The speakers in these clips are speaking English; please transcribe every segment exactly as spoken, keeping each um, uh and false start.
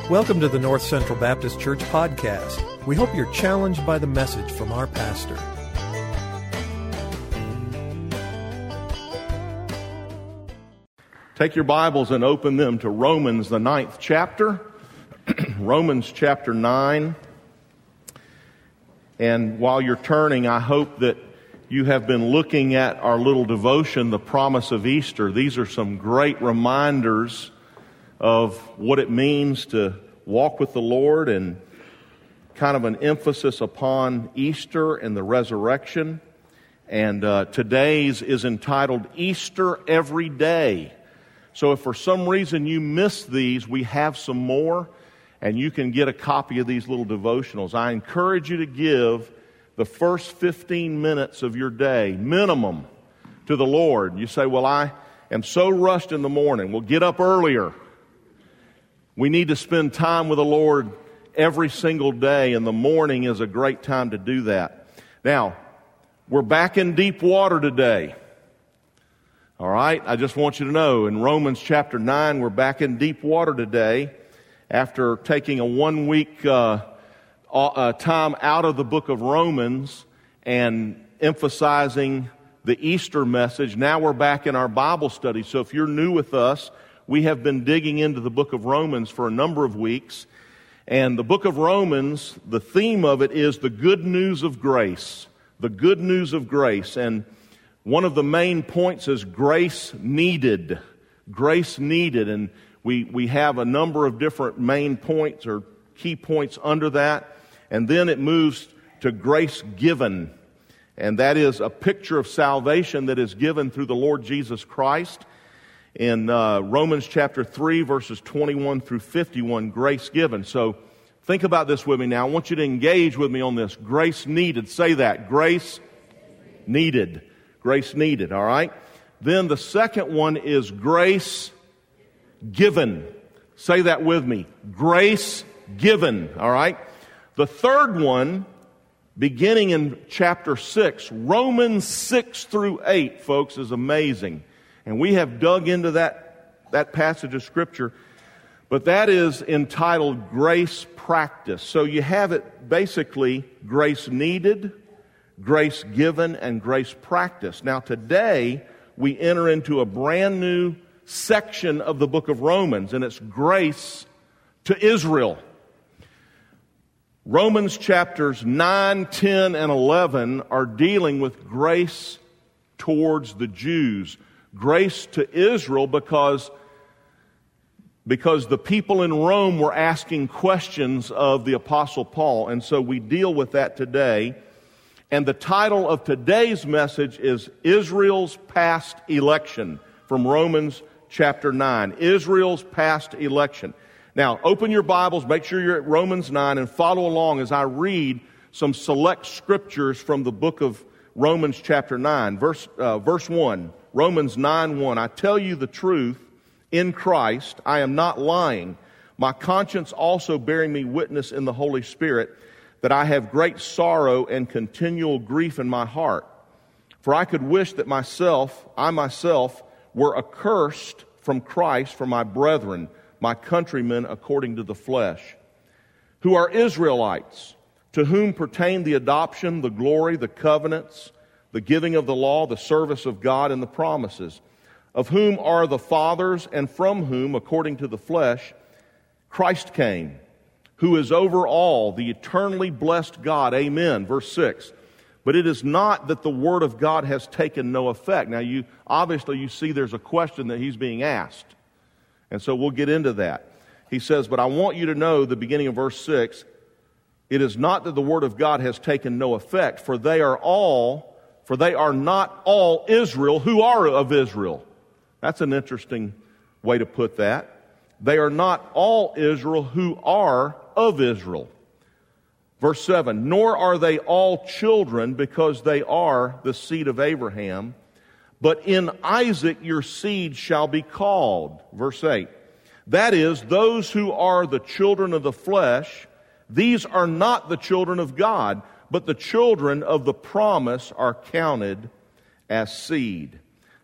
Welcome to the North Central Baptist Church podcast. We hope you're challenged by the message from our pastor. Take your Bibles and open them to Romans, the ninth chapter. Romans chapter nine. And while you're turning, I hope that you have been looking at our little devotion, The Promise of Easter. These are some great reminders of what it means to walk with the Lord, and kind of an emphasis upon Easter and the resurrection. And uh, today's is entitled Easter Every Day. So if for some reason you missed these, we have some more, and you can get a copy of these little devotionals. I encourage you to give the first fifteen minutes of your day, minimum, to the Lord. You say, well, I am so rushed in the morning. Well, get up earlier. We need to spend time with the Lord every single day, and the morning is a great time to do that. Now, we're back in deep water today. All right, I just want you to know, in Romans chapter nine, we're back in deep water today after taking a one-week uh, uh, time out of the book of Romans and emphasizing the Easter message. Now we're back in our Bible study. So if you're new with us, we have been digging into the book of Romans for a number of weeks. And the book of Romans, the theme of it is the good news of grace. The good news of grace. And one of the main points is grace needed. Grace needed. And we, we have a number of different main points or key points under that. And then it moves to grace given. And that is a picture of salvation that is given through the Lord Jesus Christ. In uh, Romans chapter three, verses twenty-one through fifty-one, grace given. So think about this with me now. I want you to engage with me on this. Grace needed. Say that. Grace needed. Grace needed, all right? Then the second one is grace given. Say that with me. Grace given, all right? The third one, beginning in chapter six, Romans six through eight, folks, is amazing. And we have dug into that, that passage of Scripture, but that is entitled Grace Practice. So you have it basically grace needed, grace given, and grace practice. Now today, we enter into a brand new section of the book of Romans, and it's grace to Israel. Romans chapters nine, ten, and eleven are dealing with grace towards the Jews. Grace to Israel because, because the people in Rome were asking questions of the Apostle Paul. And so we deal with that today. And the title of today's message is Israel's Past Election, from Romans chapter nine. Israel's Past Election. Now, open your Bibles, make sure you're at Romans nine, and follow along as I read some select scriptures from the book of Romans chapter nine. Verse, uh, verse one. Romans nine one, I tell you the truth, in Christ, I am not lying. My conscience also bearing me witness in the Holy Spirit, that I have great sorrow and continual grief in my heart. For I could wish that myself, I myself, were accursed from Christ for my brethren, my countrymen according to the flesh, who are Israelites, to whom pertain the adoption, the glory, the covenants, the giving of the law, the service of God, and the promises, of whom are the fathers, and from whom, according to the flesh, Christ came, who is over all, the eternally blessed God. Amen. Verse six. But it is not that the word of God has taken no effect. Now, you obviously you see there's a question that he's being asked. And so we'll get into that. He says, but I want you to know, the beginning of verse six, it is not that the word of God has taken no effect, for they are all For they are not all Israel who are of Israel. That's an interesting way to put that. They are not all Israel who are of Israel. Verse seven, nor are they all children because they are the seed of Abraham, but in Isaac your seed shall be called. Verse eight, that is, those who are the children of the flesh, these are not the children of God, but the children of the promise are counted as seed.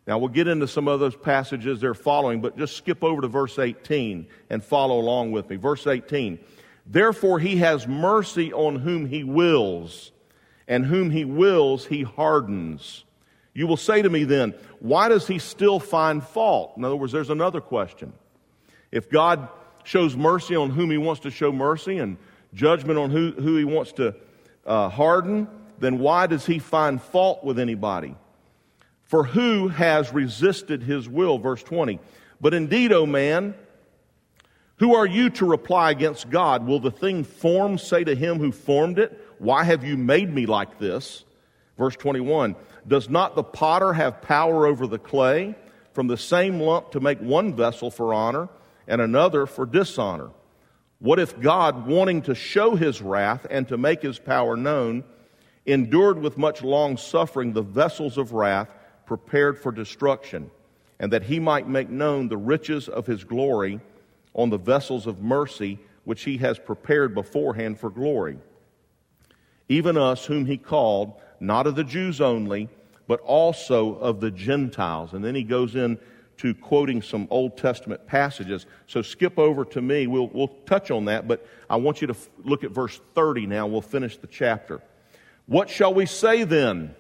Now, we'll get into some of those passages there following, but just skip over to verse eighteen and follow along with me. Verse eighteen, therefore he has mercy on whom he wills, and whom he wills he hardens. You will say to me then, why does he still find fault? In other words, there's another question. If God shows mercy on whom he wants to show mercy and judgment on who, who he wants to uh, harden, then why does he find fault with anybody? For who has resisted his will? Verse twenty. But indeed, O man, who are you to reply against God? Will the thing formed say to him who formed it, why have you made me like this? Verse twenty-one. Does not the potter have power over the clay, from the same lump to make one vessel for honor and another for dishonor? What if God, wanting to show his wrath and to make his power known, endured with much long suffering the vessels of wrath prepared for destruction, and that he might make known the riches of his glory on the vessels of mercy which he has prepared beforehand for glory? Even us whom he called, not of the Jews only, but also of the Gentiles. And then he goes in to quoting some Old Testament passages. So skip over to me. We'll, we'll touch on that, but I want you to f- look at verse thirty now. We'll finish the chapter. What shall we say then?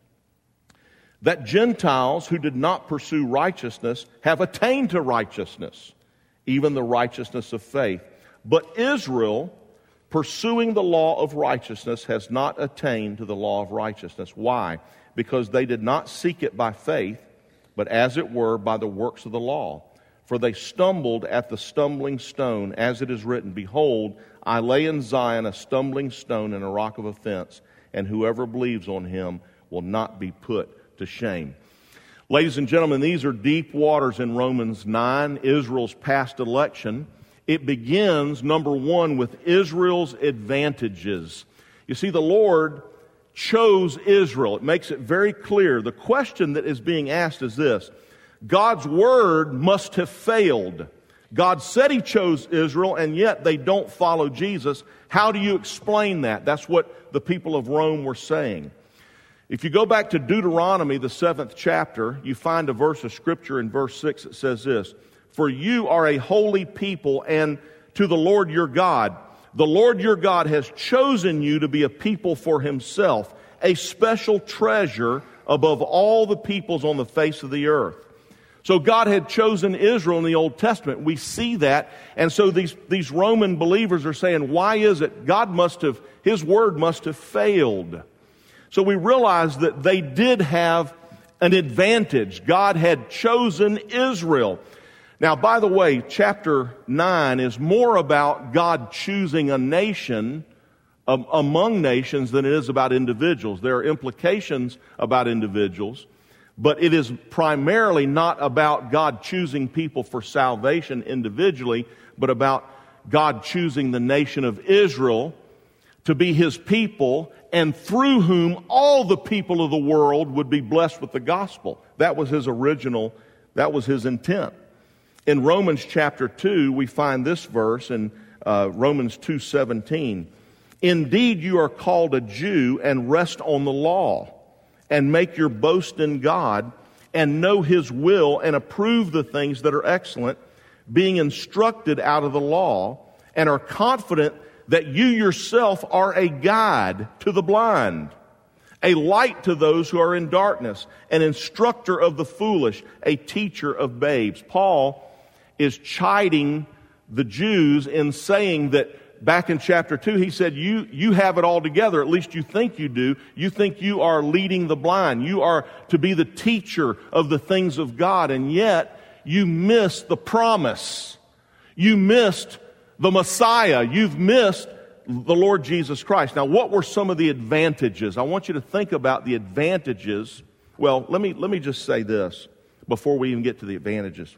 That Gentiles who did not pursue righteousness have attained to righteousness, even the righteousness of faith. But Israel, pursuing the law of righteousness, has not attained to the law of righteousness. Why? Because they did not seek it by faith, but as it were by the works of the law. For they stumbled at the stumbling stone, as it is written, behold, I lay in Zion a stumbling stone and a rock of offense, and whoever believes on him will not be put to shame. Ladies and gentlemen, these are deep waters in Romans nine, Israel's past election. It begins, number one, with Israel's advantages. You see, the Lord chose Israel. It makes it very clear. The question that is being asked is this: God's word must have failed. God said he chose Israel, and yet they don't follow Jesus. How do you explain that? That's what the people of Rome were saying. If you go back to Deuteronomy, the seventh chapter, you find a verse of Scripture in verse six that says this: For you are a holy people, and to the Lord your God. The Lord your God has chosen you to be a people for himself, a special treasure above all the peoples on the face of the earth. So God had chosen Israel in the Old Testament. We see that. And so these, these Roman believers are saying, why is it? God must have, his word must have failed. So we realize that they did have an advantage. God had chosen Israel. Now, by the way, chapter nine is more about God choosing a nation um, among nations than it is about individuals. There are implications about individuals, but it is primarily not about God choosing people for salvation individually, but about God choosing the nation of Israel to be his people, and through whom all the people of the world would be blessed with the gospel. That was his original, that was his intent. In Romans chapter two, we find this verse in uh, Romans two seventeen. Indeed, you are called a Jew and rest on the law, and make your boast in God, and know his will, and approve the things that are excellent, being instructed out of the law, and are confident that you yourself are a guide to the blind, a light to those who are in darkness, an instructor of the foolish, a teacher of babes. Paul is chiding the Jews in saying that back in chapter two, he said, you, you have it all together. At least you think you do. You think you are leading the blind. You are to be the teacher of the things of God, and yet you missed the promise. You missed the Messiah. You've missed the Lord Jesus Christ. Now, what were some of the advantages? I want you to think about the advantages. Well, let me, let me just say this before we even get to the advantages.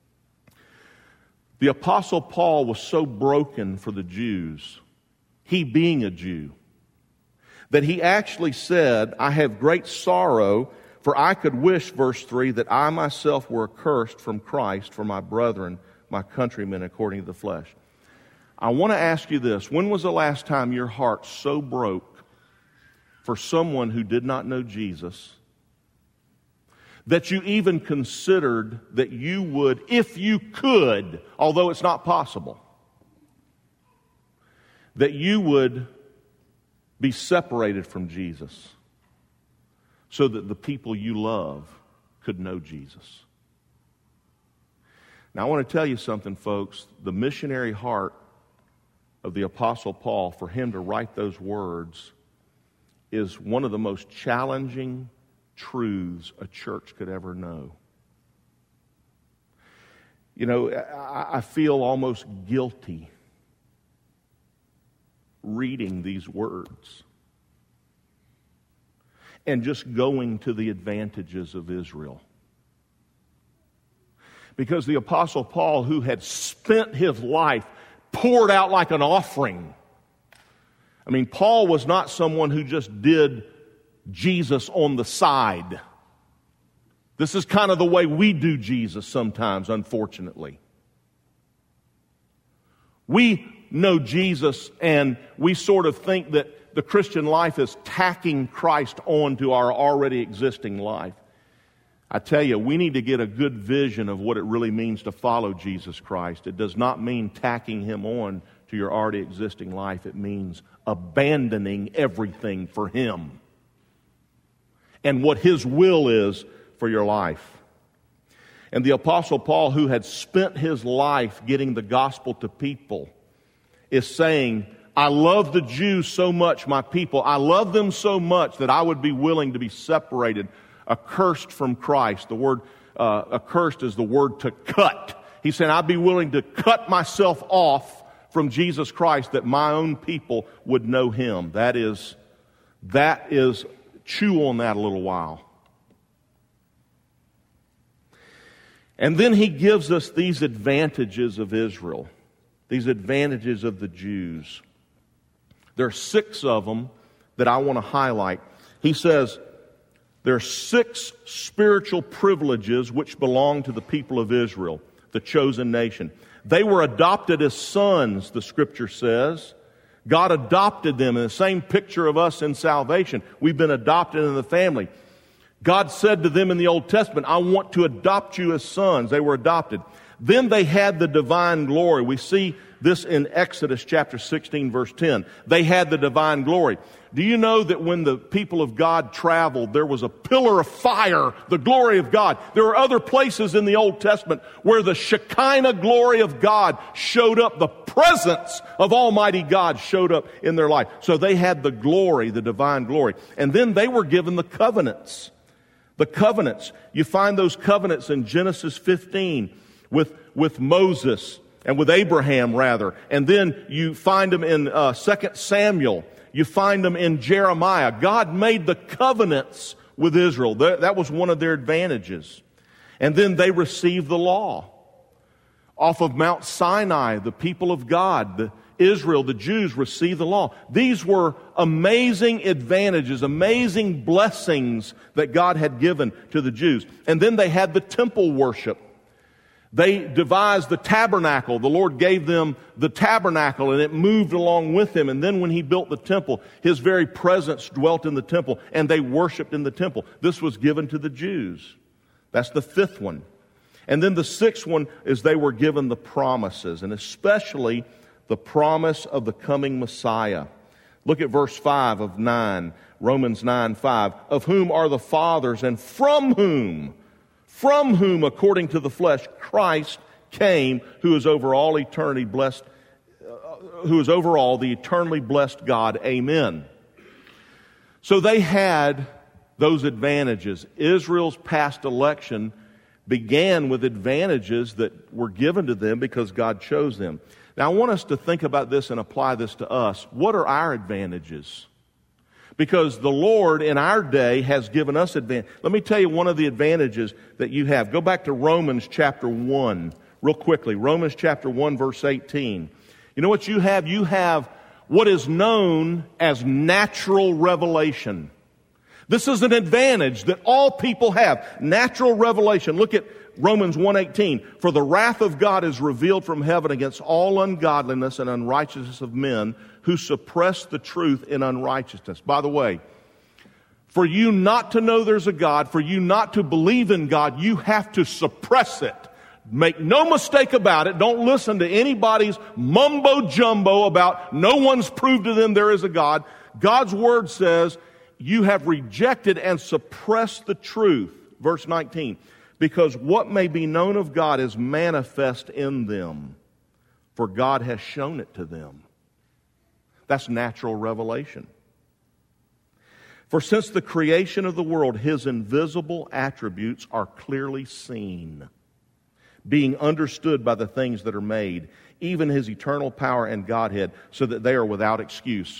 The Apostle Paul was so broken for the Jews, he being a Jew, that he actually said, I have great sorrow, for I could wish, verse three, that I myself were accursed from Christ for my brethren, my countrymen according to the flesh. I want to ask you this. When was the last time your heart so broke for someone who did not know Jesus that you even considered that you would, if you could, although it's not possible, that you would be separated from Jesus so that the people you love could know Jesus? Now, I want to tell you something, folks. The missionary heart of the Apostle Paul, for him to write those words, is one of the most challenging truths a church could ever know. You know, I, I feel almost guilty reading these words and just going to the advantages of Israel. Because the Apostle Paul, who had spent his life poured out like an offering. I mean, Paul was not someone who just did Jesus on the side. This is kind of the way we do Jesus sometimes, unfortunately. We know Jesus and we sort of think that the Christian life is tacking Christ onto our already existing life. I tell you, we need to get a good vision of what it really means to follow Jesus Christ. It does not mean tacking Him on to your already existing life. It means abandoning everything for Him and what His will is for your life. And the Apostle Paul, who had spent his life getting the gospel to people, is saying, I love the Jews so much, my people. I love them so much that I would be willing to be separated, accursed from Christ. The word uh, accursed is the word to cut. He said, I'd be willing to cut myself off from Jesus Christ that my own people would know Him. That is, that is, chew on that a little while. And then he gives us these advantages of Israel, these advantages of the Jews. There are six of them that I want to highlight. He says, there are six spiritual privileges which belong to the people of Israel, the chosen nation. They were adopted as sons, the Scripture says. God adopted them in the same picture of us in salvation. We've been adopted in the family. God said to them in the Old Testament, I want to adopt you as sons. They were adopted. Then they had the divine glory. We see this in Exodus chapter sixteen, verse ten. They had the divine glory. Do you know that when the people of God traveled, there was a pillar of fire, the glory of God? There are other places in the Old Testament where the Shekinah glory of God showed up. The presence of Almighty God showed up in their life. So they had the glory, the divine glory. And then they were given the covenants. The covenants. You find those covenants in Genesis fifteen with, with Moses and with Abraham, rather. And then you find them in uh, Second Samuel. You find them in Jeremiah. God made the covenants with Israel. That was one of their advantages. And then they received the law. Off of Mount Sinai, the people of God, the Israel, the Jews, received the law. These were amazing advantages, amazing blessings that God had given to the Jews. And then they had the temple worship. They devised the tabernacle. The Lord gave them the tabernacle, and it moved along with Him. And then when He built the temple, His very presence dwelt in the temple, and they worshiped in the temple. This was given to the Jews. That's the fifth one. And then the sixth one is they were given the promises, and especially the promise of the coming Messiah. Look at verse five of nine, Romans nine five. Of whom are the fathers, and from whom, from whom, according to the flesh, Christ came, who is over all eternity blessed, uh, who is over all the eternally blessed God. Amen. So they had those advantages. Israel's past election began with advantages that were given to them because God chose them. Now, I want us to think about this and apply this to us. What are our advantages? Because the Lord in our day has given us advantage. Let me tell you one of the advantages that you have. Go back to Romans chapter one real quickly. Romans chapter one, verse eighteen. You know what you have? You have what is known as natural revelation. This is an advantage that all people have. Natural revelation. Look at Romans one eighteen. For the wrath of God is revealed from heaven against all ungodliness and unrighteousness of men who suppress the truth in unrighteousness. By the way, For you not to know there's a God, for you not to believe in God, you have to suppress it. Make no mistake about it. Don't listen to anybody's mumbo-jumbo about no one's proved to them there is a God. God's Word says you have rejected and suppressed the truth. Verse nineteen. Because what may be known of God is manifest in them, for God has shown it to them. That's natural revelation. For since the creation of the world, His invisible attributes are clearly seen, being understood by the things that are made, even His eternal power and Godhead, so that they are without excuse.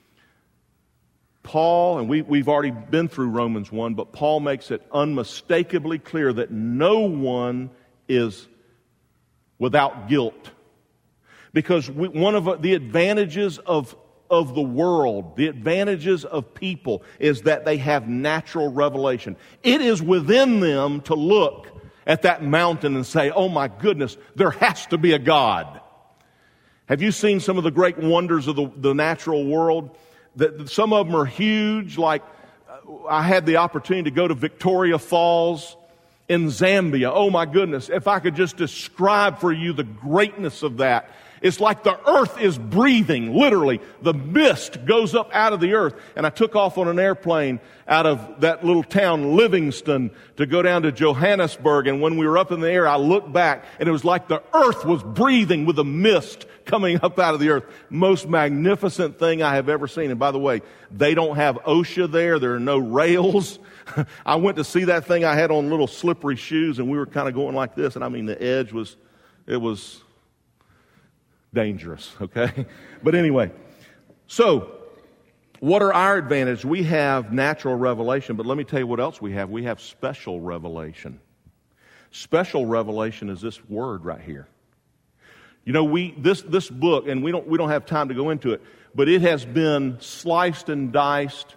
Paul, and we, we've already been through Romans one, but Paul makes it unmistakably clear that no one is without guilt. Because we, one of the advantages of, of the world, the advantages of people, is that they have natural revelation. It is within them to look at that mountain and say, oh my goodness, there has to be a God. Have you seen some of the great wonders of the, the natural world? That some of them are huge, like I had the opportunity to go to Victoria Falls in Zambia. Oh my goodness, if I could just describe for you the greatness of that. It's like the earth is breathing, literally. The mist goes up out of the earth. And I took off on an airplane out of that little town, Livingston, to go down to Johannesburg. And when we were up in the air, I looked back, and it was like the earth was breathing with the mist coming up out of the earth. Most magnificent thing I have ever seen. And by the way, they don't have OSHA there. There are no rails. I went to see that thing. I had on little slippery shoes, and we were kind of going like this. And I mean, the edge was, it was dangerous, okay? But anyway, so what are our advantages? We have natural revelation, but let me tell you what else we have. We have special revelation. Special revelation is this word right here. You know, we this this book, and we don't we don't have time to go into it, but it has been sliced and diced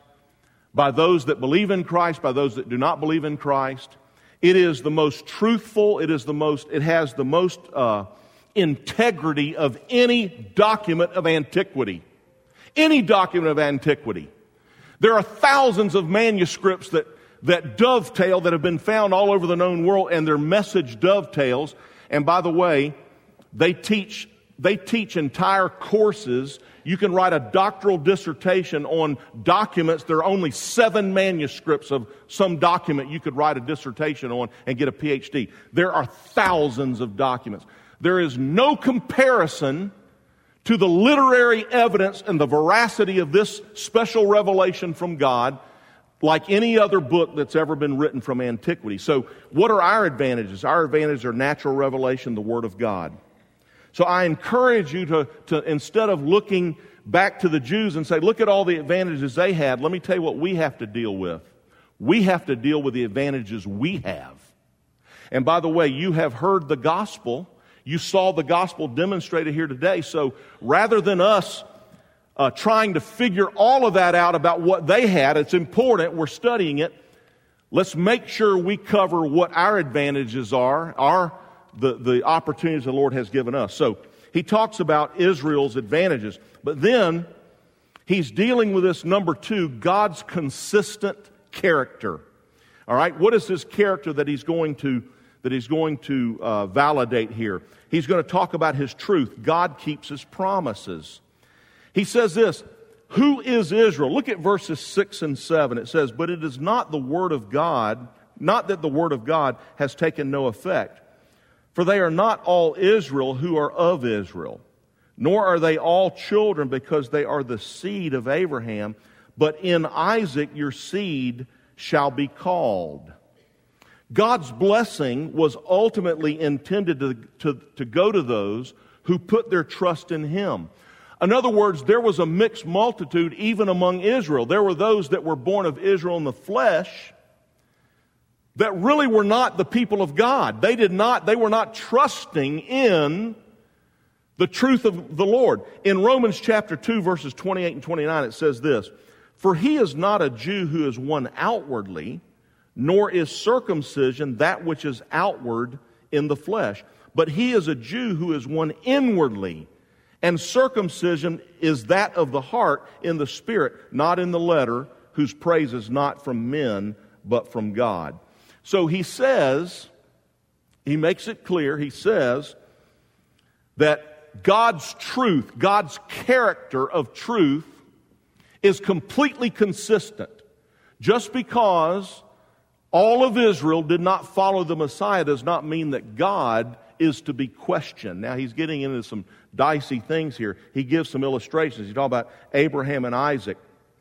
by those that believe in Christ, by those that do not believe in Christ. It is the most truthful. It is the most. It has the most uh, integrity of any document of antiquity. Any document of antiquity. There are thousands of manuscripts that that dovetail that have been found all over the known world, and their message dovetails. And by the way, They teach they teach entire courses. You can write a doctoral dissertation on documents. There are only seven manuscripts of some document you could write a dissertation on and get a P H D. There are thousands of documents. There is no comparison to the literary evidence and the veracity of this special revelation from God like any other book that's ever been written from antiquity. So what are our advantages? Our advantages are natural revelation, the Word of God. So I encourage you to, to, instead of looking back to the Jews and say, look at all the advantages they had, let me tell you what we have to deal with. We have to deal with the advantages we have. And by the way, you have heard the gospel. You saw the gospel demonstrated here today. So rather than us uh, trying to figure all of that out about what they had, it's important, we're studying it. Let's make sure we cover what our advantages are, our The, the opportunities the Lord has given us. So he talks about Israel's advantages. But then he's dealing with this number two, God's consistent character. All right, what is this character that he's going to that he's going to uh, validate here? He's going to talk about his truth. God keeps his promises. He says this, who is Israel? Look at verses six and seven. It says, but it is not the word of God, not that the word of God has taken no effect. For they are not all Israel who are of Israel, nor are they all children because they are the seed of Abraham, but in Isaac your seed shall be called. God's blessing was ultimately intended to, to, to go to those who put their trust in Him. In other words, there was a mixed multitude even among Israel. There were those that were born of Israel in the flesh that really were not the people of God. They did not, they were not trusting in the truth of the Lord. In Romans chapter two, verses twenty-eight and twenty-nine, it says this, for he is not a Jew who is one outwardly, nor is circumcision that which is outward in the flesh, but he is a Jew who is one inwardly, and circumcision is that of the heart in the spirit, not in the letter, whose praise is not from men, but from God. So he says, he makes it clear, he says that God's truth, God's character of truth is completely consistent. Just because all of Israel did not follow the Messiah does not mean that God is to be questioned. Now he's getting into some dicey things here. He gives some illustrations. He's talking about Abraham and Isaac.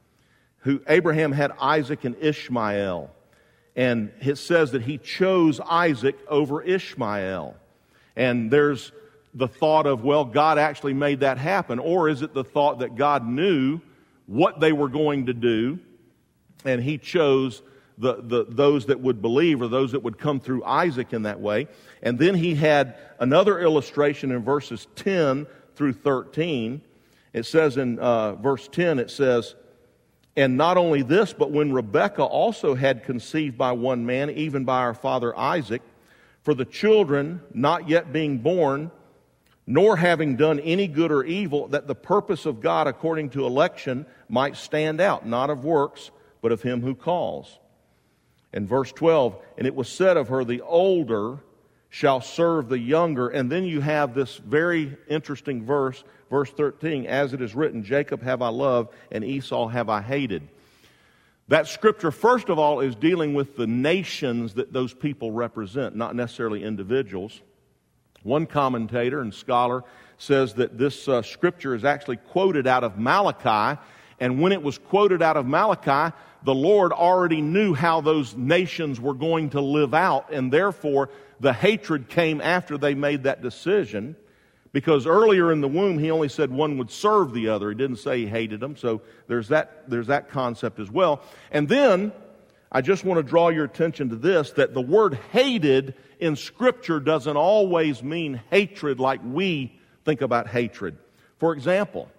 Who Abraham had Isaac and Ishmael. And it says that he chose Isaac over Ishmael. And there's the thought of, well, God actually made that happen. Or is it the thought that God knew what they were going to do, and he chose the, the those that would believe, or those that would come through Isaac in that way. And then he had another illustration in verses ten through thirteen. It says in uh, verse ten, it says, "And not only this, but when Rebekah also had conceived by one man, even by our father Isaac, for the children not yet being born, nor having done any good or evil, that the purpose of God according to election might stand out, not of works, but of him who calls." And verse twelve, "And it was said of her, the older shall serve the younger." And then you have this very interesting verse, verse thirteen, "As it is written, Jacob have I loved, and Esau have I hated." That scripture, first of all, is dealing with the nations that those people represent, not necessarily individuals. One commentator and scholar says that this uh, scripture is actually quoted out of Malachi, and when it was quoted out of Malachi, the Lord already knew how those nations were going to live out, and therefore the hatred came after they made that decision, because earlier in the womb he only said one would serve the other. He didn't say he hated them, so there's that, there's that concept as well. And then I just want to draw your attention to this, that the word hated in Scripture doesn't always mean hatred like we think about hatred. For example,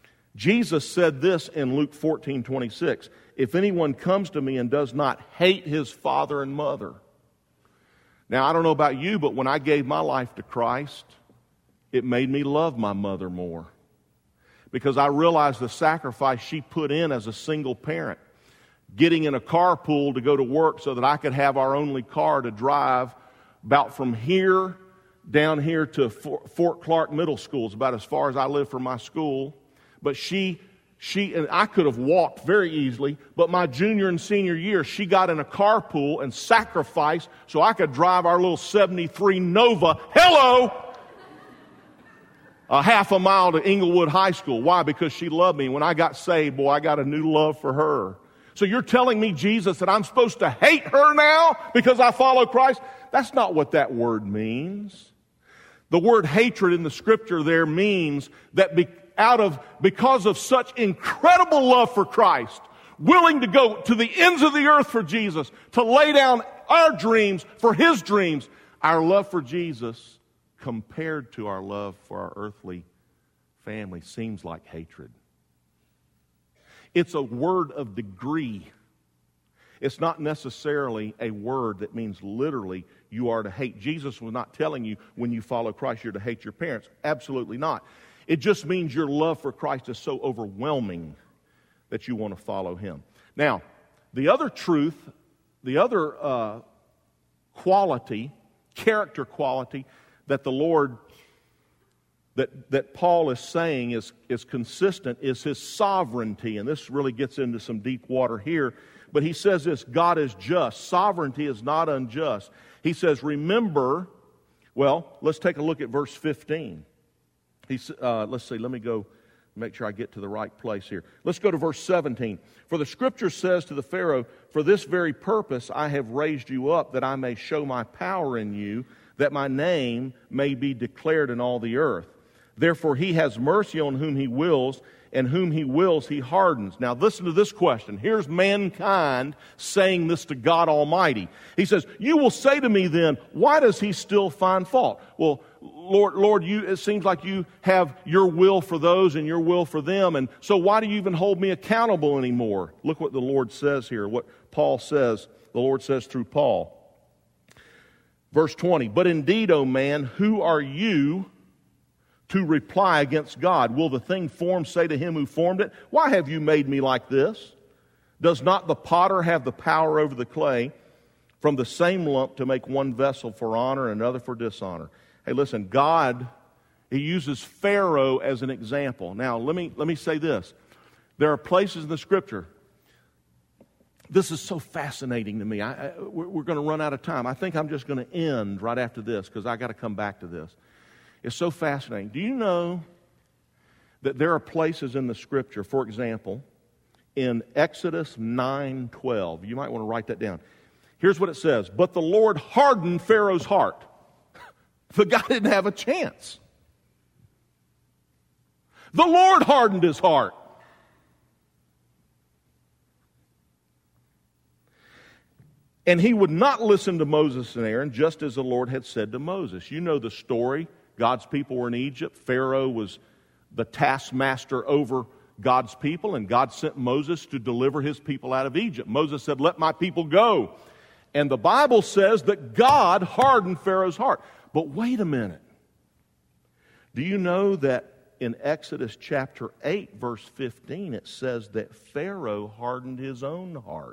Jesus said this in Luke fourteen twenty-six, "If anyone comes to me and does not hate his father and mother." Now, I don't know about you, but when I gave my life to Christ, it made me love my mother more, because I realized the sacrifice she put in as a single parent, getting in a carpool to go to work so that I could have our only car to drive about from here down here to Fort Clark Middle School. It's about as far as I live from my school. But she, she, and I could have walked very easily, but my junior and senior year, she got in a carpool and sacrificed so I could drive our little seventy-three Nova, hello, a half a mile to Inglewood High School. Why? Because she loved me. When I got saved, boy, I got a new love for her. So you're telling me, Jesus, that I'm supposed to hate her now because I follow Christ? That's not what that word means. The word hatred in the Scripture there means that be, out of because of such incredible love for Christ, willing to go to the ends of the earth for Jesus, to lay down our dreams for His dreams, our love for Jesus compared to our love for our earthly family seems like hatred. It's a word of degree. It's not necessarily a word that means literally you are to hate. Jesus was not telling you when you follow Christ you're to hate your parents. Absolutely not. It just means your love for Christ is so overwhelming that you want to follow Him. Now, the other truth, the other uh, quality, character quality that the Lord, that, that Paul is saying is, is consistent is His sovereignty. And this really gets into some deep water here. But he says this, God is just. Sovereignty is not unjust. He says, remember, well, let's take a look at verse fifteen. He's, uh, let's see, let me go make sure I get to the right place here. Let's go to verse seventeen. "For the Scripture says to the Pharaoh, for this very purpose I have raised you up, that I may show my power in you, that my name may be declared in all the earth. Therefore He has mercy on whom He wills, and whom He wills He hardens." Now listen to this question. Here's mankind saying this to God Almighty. He says, "You will say to me then, why does He still find fault?" Well, Lord, Lord, you, it seems like you have your will for those and your will for them, and so why do you even hold me accountable anymore? Look what the Lord says here, what Paul says, the Lord says through Paul. Verse twenty, "But indeed, O man, who are you to reply against God? Will the thing formed say to Him who formed it, why have you made me like this? Does not the potter have the power over the clay from the same lump to make one vessel for honor and another for dishonor? Hey, listen, God, He uses Pharaoh as an example. Now, let me, let me say this. There are places in the Scripture. This is so fascinating to me. I, I, we're we're going to run out of time. I think I'm just going to end right after this because I got to come back to this. It's so fascinating. Do you know that there are places in the Scripture, for example, in Exodus nine twelve. You might want to write that down. Here's what it says. But the Lord hardened Pharaoh's heart. The guy didn't have a chance. The Lord hardened his heart. And he would not listen to Moses and Aaron, just as the Lord had said to Moses. You know the story. God's people were in Egypt. Pharaoh was the taskmaster over God's people, and God sent Moses to deliver his people out of Egypt. Moses said, let my people go. And the Bible says that God hardened Pharaoh's heart. But wait a minute. Do you know that in Exodus chapter eight, verse fifteen, it says that Pharaoh hardened his own heart?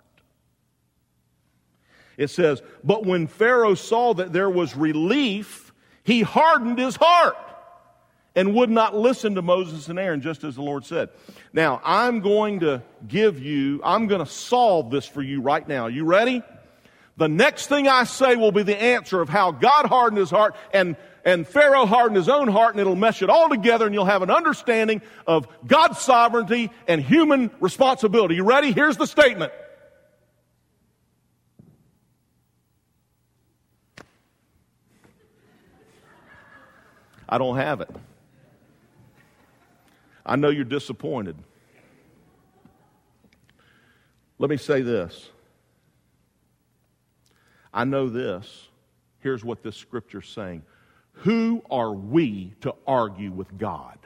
It says, but when Pharaoh saw that there was relief, he hardened his heart and would not listen to Moses and Aaron, just as the Lord said. Now, I'm going to give you, I'm going to solve this for you right now. You ready? The next thing I say will be the answer of how God hardened his heart and, and Pharaoh hardened his own heart, and it'll mesh it all together, and you'll have an understanding of God's sovereignty and human responsibility. You ready? Here's the statement. I don't have it. I know you're disappointed. Let me say this. I know this. Here's what this scripture's saying. Who are we to argue with God?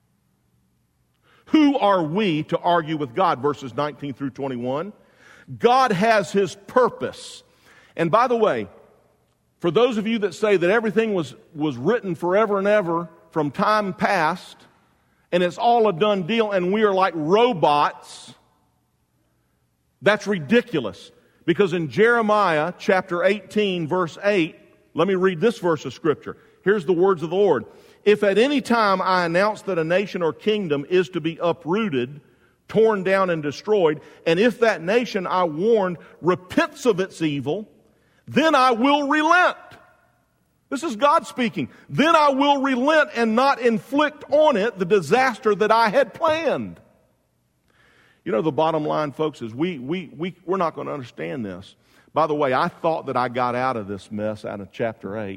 Who are we to argue with God? Verses nineteen through twenty-one. God has His purpose. And by the way, for those of you that say that everything was, was written forever and ever from time past, and it's all a done deal, and we are like robots, that's ridiculous. Because in Jeremiah chapter eighteen, verse eight, let me read this verse of Scripture. Here's the words of the Lord. If at any time I announce that a nation or kingdom is to be uprooted, torn down and destroyed, and if that nation I warned repents of its evil, then I will relent. This is God speaking. Then I will relent and not inflict on it the disaster that I had planned. You know, the bottom line, folks, is we, we, we, we're not going to understand this. By the way, I thought that I got out of this mess out of chapter eight.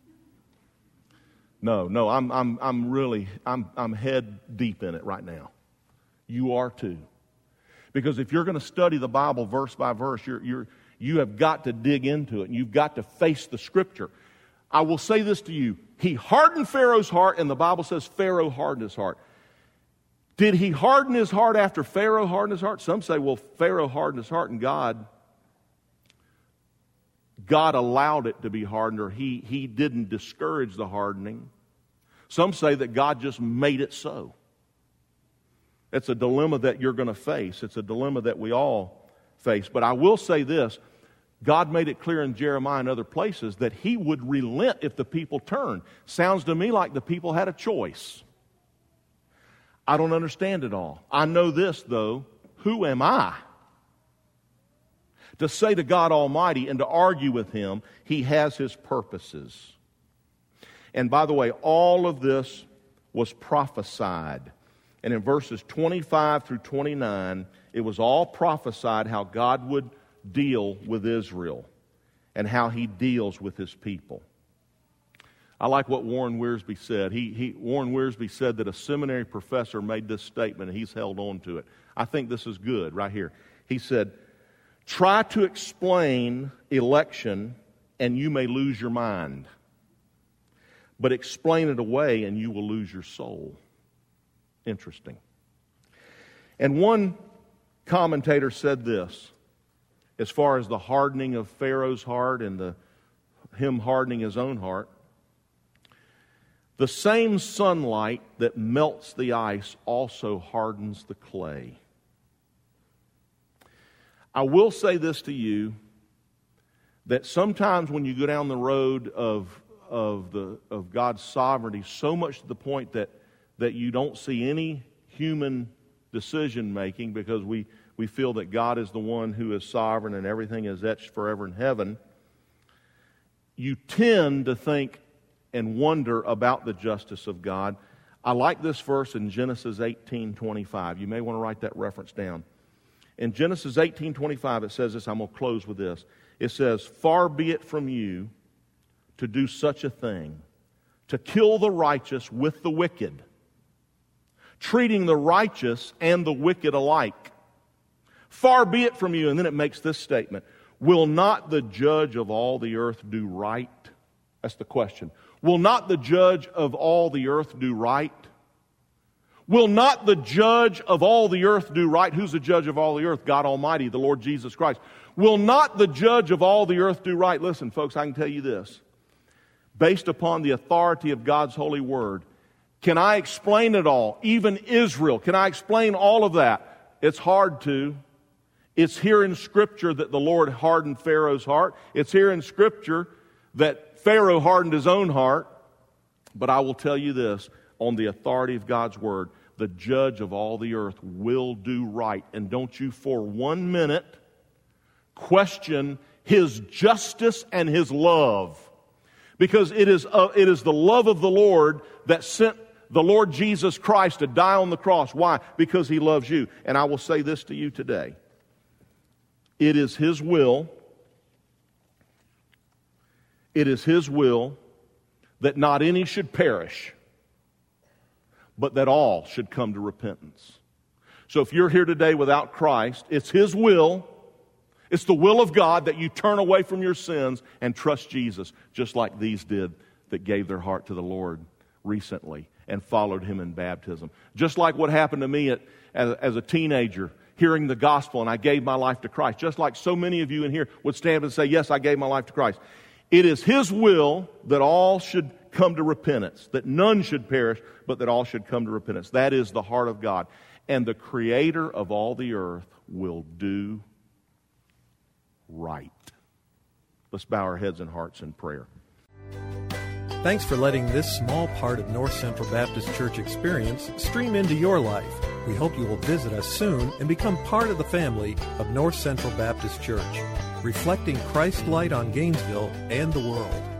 No, no, I'm, I'm, I'm really, I'm, I'm head deep in it right now. You are too. Because if you're going to study the Bible verse by verse, you're, you're, you have got to dig into it, and you've got to face the Scripture. I will say this to you. He hardened Pharaoh's heart, and the Bible says Pharaoh hardened his heart. Did he harden his heart after Pharaoh hardened his heart? Some say, well, Pharaoh hardened his heart, and God, God allowed it to be hardened, or he, he didn't discourage the hardening. Some say that God just made it so. It's a dilemma that you're going to face. It's a dilemma that we all face. But I will say this. God made it clear in Jeremiah and other places that He would relent if the people turned. Sounds to me like the people had a choice. I don't understand it all. I know this, though. Who am I to say to God Almighty and to argue with Him? He has His purposes. And by the way, all of this was prophesied. And in verses twenty-five through twenty-nine, it was all prophesied how God would deal with Israel and how He deals with His people. I like what Warren Wiersbe said. He, he, Warren Wiersbe said that a seminary professor made this statement, and he's held on to it. I think this is good right here. He said, try to explain election and you may lose your mind. But explain it away and you will lose your soul. Interesting. And one commentator said this, as far as the hardening of Pharaoh's heart and the him hardening his own heart. The same sunlight that melts the ice also hardens the clay. I will say this to you, that sometimes when you go down the road of of the of God's sovereignty, so much to the point that, that you don't see any human decision making because we, we feel that God is the one who is sovereign and everything is etched forever in heaven, you tend to think and wonder about the justice of God. I like this verse in Genesis eighteen twenty-five. You may want to write that reference down. In Genesis eighteen twenty-five, it says this. I'm going to close with this. It says, "Far be it from you to do such a thing, to kill the righteous with the wicked, treating the righteous and the wicked alike. Far be it from you," and then it makes this statement, "will not the judge of all the earth do right?" That's the question. Will not the judge of all the earth do right? Will not the judge of all the earth do right? Who's the judge of all the earth? God Almighty, the Lord Jesus Christ. Will not the judge of all the earth do right? Listen, folks, I can tell you this. Based upon the authority of God's holy word, can I explain it all? Even Israel, can I explain all of that? It's hard to. It's here in Scripture that the Lord hardened Pharaoh's heart. It's here in Scripture that Pharaoh hardened his own heart. But I will tell you this, on the authority of God's word, the judge of all the earth will do right. And don't you for one minute question His justice and His love. Because it is, uh, it is the love of the Lord that sent the Lord Jesus Christ to die on the cross. Why? Because He loves you. And I will say this to you today. It is His will, it is His will that not any should perish, but that all should come to repentance. So if you're here today without Christ, it's His will, it's the will of God that you turn away from your sins and trust Jesus, just like these did that gave their heart to the Lord recently and followed Him in baptism. Just like what happened to me at, as, as a teenager, hearing the gospel, and I gave my life to Christ. Just like so many of you in here would stand and say, yes, I gave my life to Christ. It is His will that all should come to repentance, that none should perish, but that all should come to repentance. That is the heart of God. And the Creator of all the earth will do right. Let's bow our heads and hearts in prayer. Thanks for letting this small part of North Central Baptist Church experience stream into your life. We hope you will visit us soon and become part of the family of North Central Baptist Church, reflecting Christ's light on Gainesville and the world.